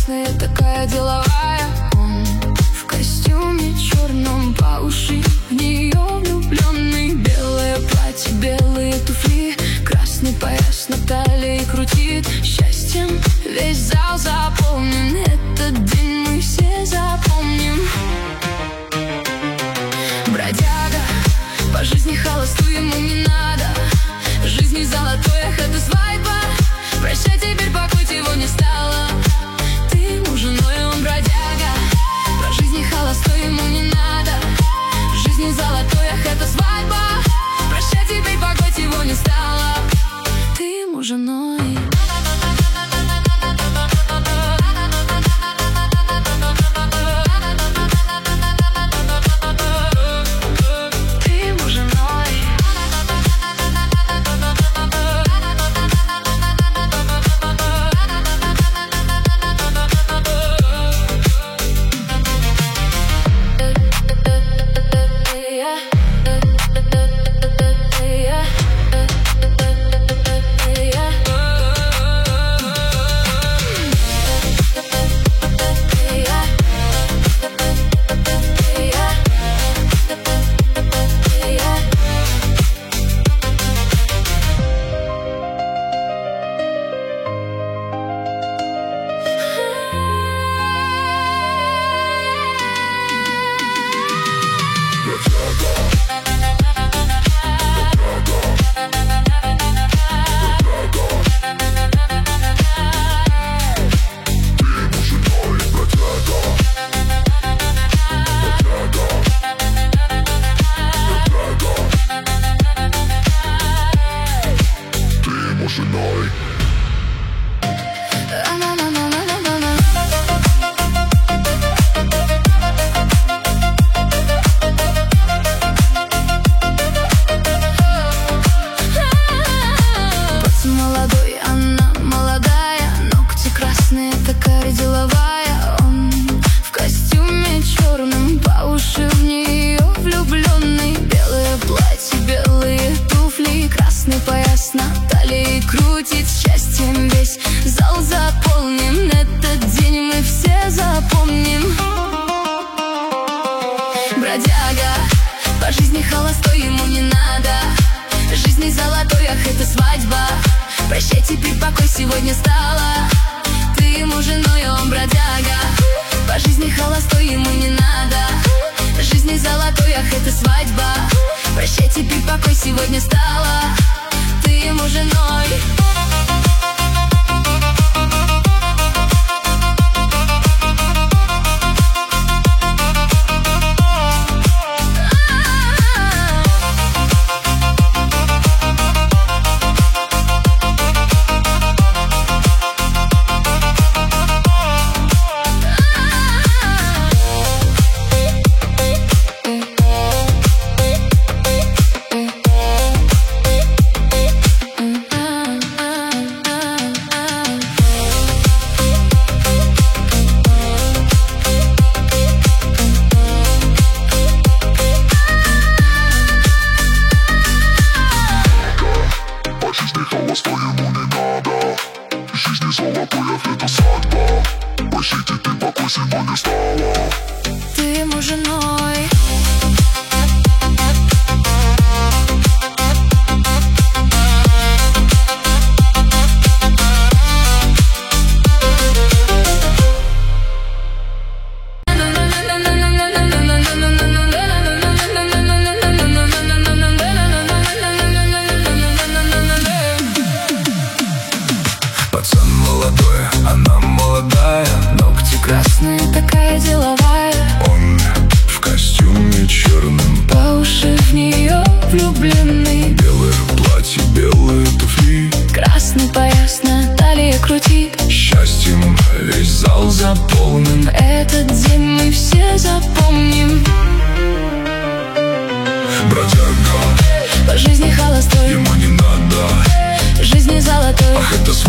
прекрасная, такая деловая. Он в костюме черном, по уши в нее влюбленный. Белое платье, белые туфли, красный пояс на талии крутит. Счастьем весь зал заполнен, этот день мы все запомним. Бродяга, по жизни холостую, ему не надо. Жизни золотой, эх, это свадьба. Прощай, теперь покой, его не стало. Ты ему женой, он бродяга. По жизни холостой, ему не надо. Жизни золотой, эх, это свадьба. Прощай, теперь покой, его не стало. Ты ему женой. Такая деловая. Он в костюме черном, по уши в нее влюбленный. Белое платье, белые туфли, красный пояс на талии крутит. Счастьем весь зал заполнен, этот день мы все запомним. Бродяга, по жизни холостой, ему не надо. Жизни золотой, ах, это свадьба. Прощай, теперь покой, сегодня стало. Ты ему женой, он бродяга. По жизни холостой, ему не надо. Жизни золотой, ах, это свадьба. Прощай, теперь покой, сегодня стало. Ты ему женой. Холостой, ему не надо. Жизни золотой, ах, это свадьба. Прощай, теперь покой, сегодня стало. Ты ему женой. Пацан молодой, она молодая, ногти Красная, такая деловая. Он в костюме черном, По уши в нее влюбленный. белое платье, белые туфли, Красный пояс на талии крутит. счастьем весь зал заполнен. Этот день мы все запомним. Бродяга, По жизни холостой, ему не надо. жизни золотой, Ах, это